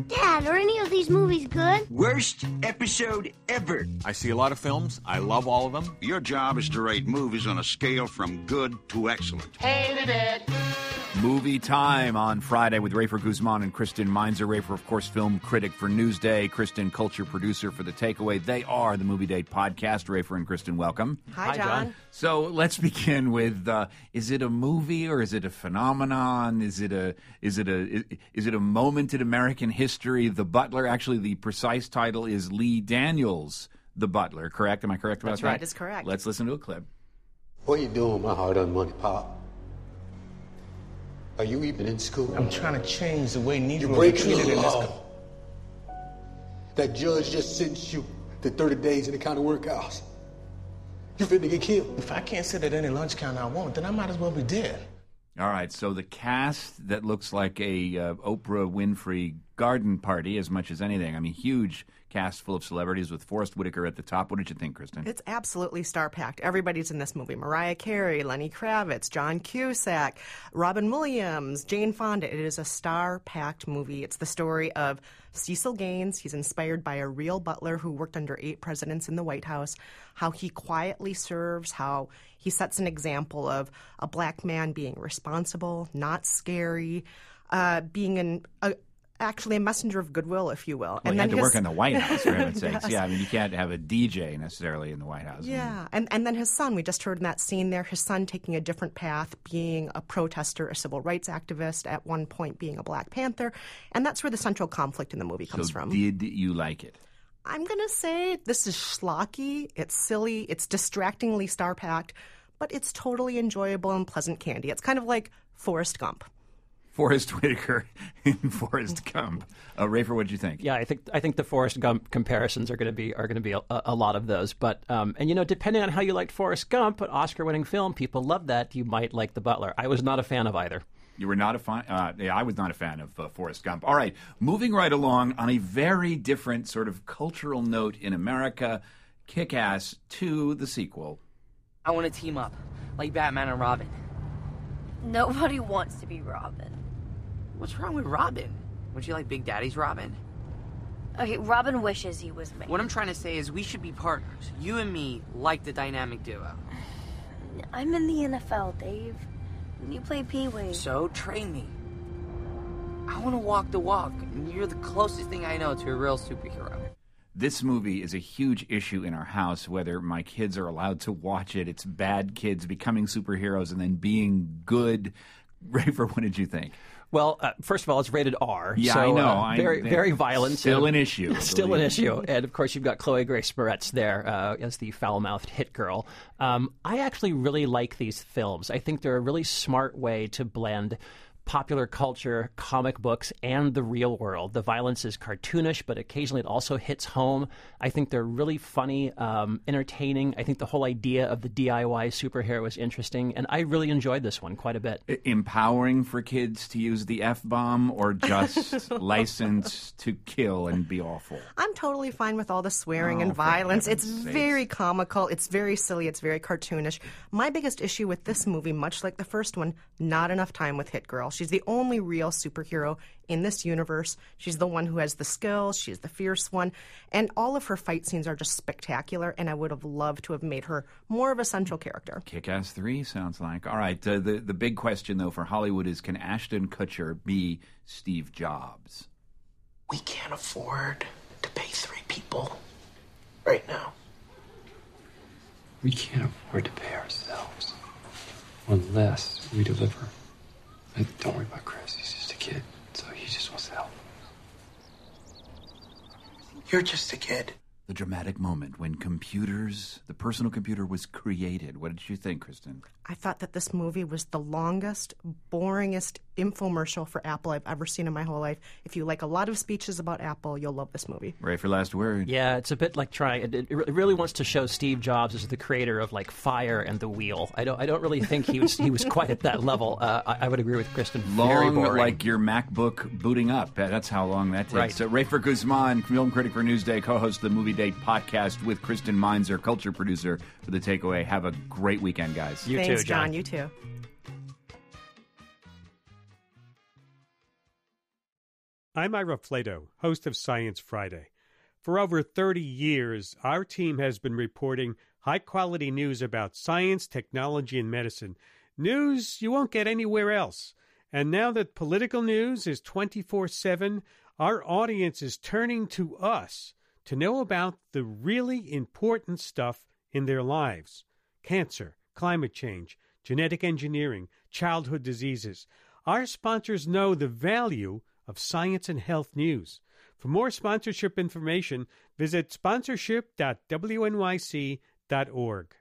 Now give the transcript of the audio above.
Dad, are any of these movies good? Worst episode ever. I see a lot of films. I love all of them. Your job is to rate movies on a scale from good to excellent. Hated it. Movie time on Friday with Rafer Guzman and Kristen Meinzer. Rafer, of course, film critic for Newsday. Kristen, culture producer for The Takeaway. They are the Movie Date podcast. Rafer and Kristen, welcome. Hi, John. So let's begin with: is it a movie or is it a phenomenon? Is it a moment in American history? The Butler. Actually, the precise title is Lee Daniels, The Butler. Correct? Am I correct about that? That's right. That's correct. Let's listen to a clip. What are you doing with my hard-earned money, Pop? Are you even in school? I'm trying to change the way Negroes You're are breaking treated the in this law. country. That judge just sentenced you to 30 days in the county workhouse. You finna get killed. If I can't sit at any lunch counter I want, then I might as well be dead. All right, so the cast that looks like a Oprah Winfrey garden party as much as anything. I mean, huge cast full of celebrities with Forrest Whitaker at the top. What did you think, Kristen? It's absolutely star-packed. Everybody's in this movie. Mariah Carey, Lenny Kravitz, John Cusack, Robin Williams, Jane Fonda. It is a star-packed movie. It's the story of Cecil Gaines. He's inspired by a real butler who worked under 8 presidents in the White House, how he quietly serves, how he sets an example of a black man being responsible, not scary, being actually a messenger of goodwill, if you will. Well, and he then had to work in the White House, for heaven's sakes. Yes. Yeah, I mean, you can't have a DJ necessarily in the White House. Yeah, and then his son, we just heard in that scene there, his son taking a different path, being a protester, a civil rights activist, at one point being a Black Panther, and that's where the central conflict in the movie comes from. Did you like it? I'm going to say this is schlocky, it's silly, it's distractingly star-packed, but it's totally enjoyable and pleasant candy. It's kind of like Forrest Gump. Forrest Whitaker in Forrest Gump. Rafer, what did you think? Yeah, I think the Forrest Gump comparisons are going to be a lot of those. But and you know, depending on how you liked Forrest Gump, an Oscar-winning film, people love that. You might like The Butler. I was not a fan of either. You were not a fan? Yeah, I was not a fan of Forrest Gump. All right, moving right along on a very different sort of cultural note in America, Kick-Ass 2, the sequel. I want to team up, like Batman and Robin. Nobody wants to be Robin. What's wrong with Robin? Would you like Big Daddy's Robin? Okay, Robin wishes he was me. What I'm trying to say is we should be partners. You and me like the dynamic duo. I'm in the NFL, Dave. And you play Pee-wee. So train me. I want to walk the walk. You're the closest thing I know to a real superhero. This movie is a huge issue in our house, whether my kids are allowed to watch it. It's bad kids becoming superheroes and then being good. Rafer, what did you think? Well, first of all, it's rated R. Yeah, so, I know. Very violent. Still an issue. Still an issue. And, of course, you've got Chloe Grace Moretz there as the foul-mouthed hit girl. I actually really like these films. I think they're a really smart way to blend popular culture, comic books, and the real world. The violence is cartoonish, but occasionally it also hits home. I think they're really funny, entertaining. I think the whole idea of the DIY superhero is interesting, and I really enjoyed this one quite a bit. Empowering for kids to use the F-bomb or just license to kill and be awful? I'm totally fine with all the swearing and violence. It's very comical. It's very silly. It's very cartoonish. My biggest issue with this movie, much like the first one, not enough time with Hit Girl. She's the only real superhero in this universe. She's the one who has the skills. She's the fierce one. And all of her fight scenes are just spectacular, and I would have loved to have made her more of a central character. Kick-Ass 3 sounds like. All right, the big question, though, for Hollywood is, can Ashton Kutcher be Steve Jobs? We can't afford to pay 3 people right now. We can't afford to pay ourselves unless we deliver. And don't worry about Chris. He's just a kid, so he just wants to help. You're just a kid. The dramatic moment when the personal computer was created. What did you think, Kristen? I thought that this movie was the longest, boringest infomercial for Apple I've ever seen in my whole life. If you like a lot of speeches about Apple, you'll love this movie. Ray, for last word. Yeah, it's a bit like trying. It really wants to show Steve Jobs as the creator of like Fire and the Wheel. I don't really think he was quite at that level. I would agree with Kristen. Very Long, boring. like your MacBook booting up. That's how long that takes. Right. So Rafer Guzman, film critic for Newsday, co-host of the Movie Date podcast with Kristen Meinzer, culture producer for The Takeaway. Have a great weekend, guys. You Thanks, too, John. John. You too. I'm Ira Flato, host of Science Friday. For over 30 years, our team has been reporting high-quality news about science, technology, and medicine. News you won't get anywhere else. And now that political news is 24/7, our audience is turning to us to know about the really important stuff in their lives. Cancer, climate change, genetic engineering, childhood diseases. Our sponsors know the value of science and health news. For more sponsorship information, visit sponsorship.wnyc.org.